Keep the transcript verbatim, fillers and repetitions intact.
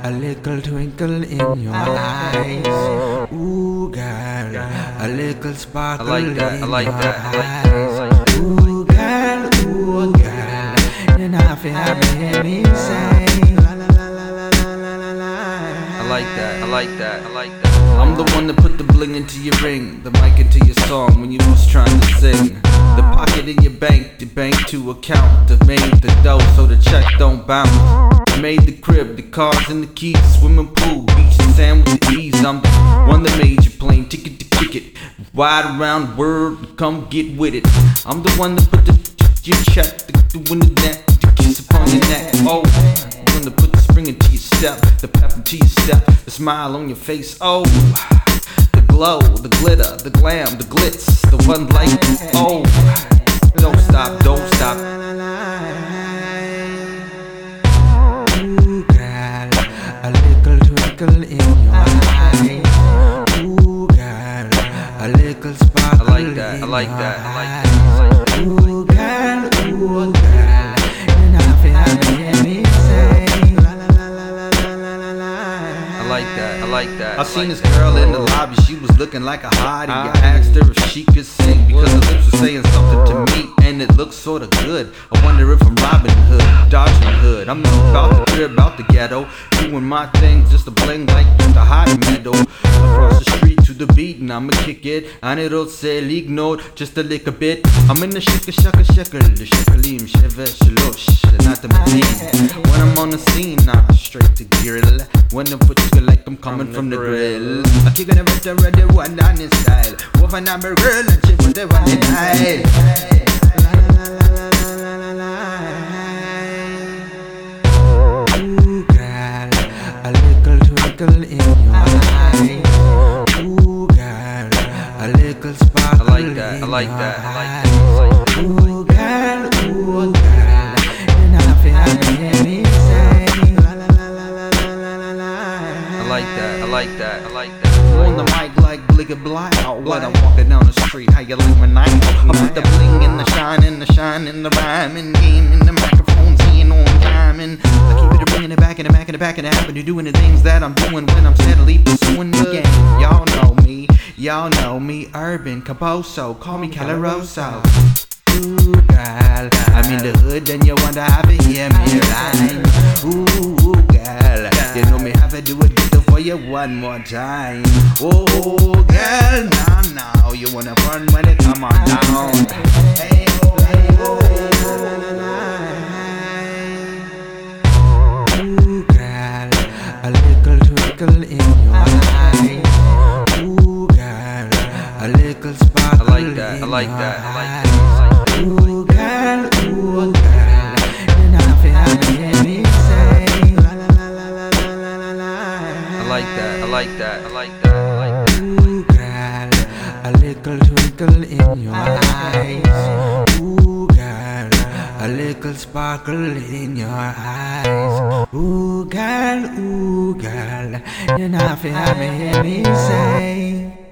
a little twinkle in your eyes. Ooh, girl, a little sparkle I like that, in I like your that, I like eyes. Ooh, girl, ooh, girl, you're not fi have me hear me say la la la la la la la la. I like that, I like that, I like that. I'm the one that put the bling into your ring, the mic into your song when you was trying to sing. The pocket in your bank, the bank to account, the made the dough so the check don't bounce. I made the crib, the cars and the keys, swimming pool, beach and sand with the ease. I'm the one that made you plain ticket to kick it, wide around word, come get with it. I'm the one that put the your check, the, the winner neck, the kiss upon your neck. Oh, the one that put the spring into your step, the pep into your step, the smile on your face. Oh, the glow, the glitter, the glam, the glitz, the one like oh, don't stop, don't stop. Ooh, girl, a little twinkle in your eyes. Ooh, girl, a little sparkle. I like that, I like that, I like that. Ooh, girl, ooh, girl, you're not fi have me hear me say la la la la la la la la. I like that, I like that. I seen this girl in the lobby, she was looking like a hottie. I asked her if she could sing because her lips were saying something to me, and it looked sorta good. I wonder if I'm Robin Hood, dodging hood. I'm about the crib, about the ghetto, doing my thing just to bling like the hot meadow. Across the street to the beat, and I'ma kick it, and it'll say ignore just a little bit. I'm in the shaka shaka shaka, the shakalim, sheve shalosh, not the medine. When I'm on the scene, I'm straight to grill. When I put you like I'm coming from the grill. I kick it with the ready one down in style. Woman, I'm a girl and she put the one in style. Ooh, girl, a little twinkle in your eyes. Ooh, girl, a little sparkle. I like that, I like that, I like that. Ooh, girl, ooh, girl, you're not fi have me hear me say la la la la la la la la. I like that, I like that, I like that. On the mic like bligga blow. When I'm walking down the street, how you like my night? I put the bling in the shine, in the shine, in the rhyme, and game in the microphone, seeing on time. And I keep it bringing it back in the back in the back and the happen to doing the things that I'm doing when I'm steadily pursuing the game. Y'all know me, y'all know me, Urban Caposo, call me Calaroso. Ooh, girl, I'm in the hood and you wonder how to hear me rhyme. Ooh, girl, you know me have to do it for you one more time. Oh, girl, now, now, you wanna run when it come on down. Hey, oh, hey, oh. Ooh, girl, a little twinkle in your eyes. Ooh, girl, a little sparkle. I like that, I like that, I like that. Ooh, girl, ooh, girl, you're not fi have me hear me say la la la la la la la la. I like that, I like that, I like that, I like that. Ooh, girl, a little twinkle in your eyes. Ooh, girl, a little sparkle in your eyes. Ooh, girl, ooh, girl, you're not fi have me hear me say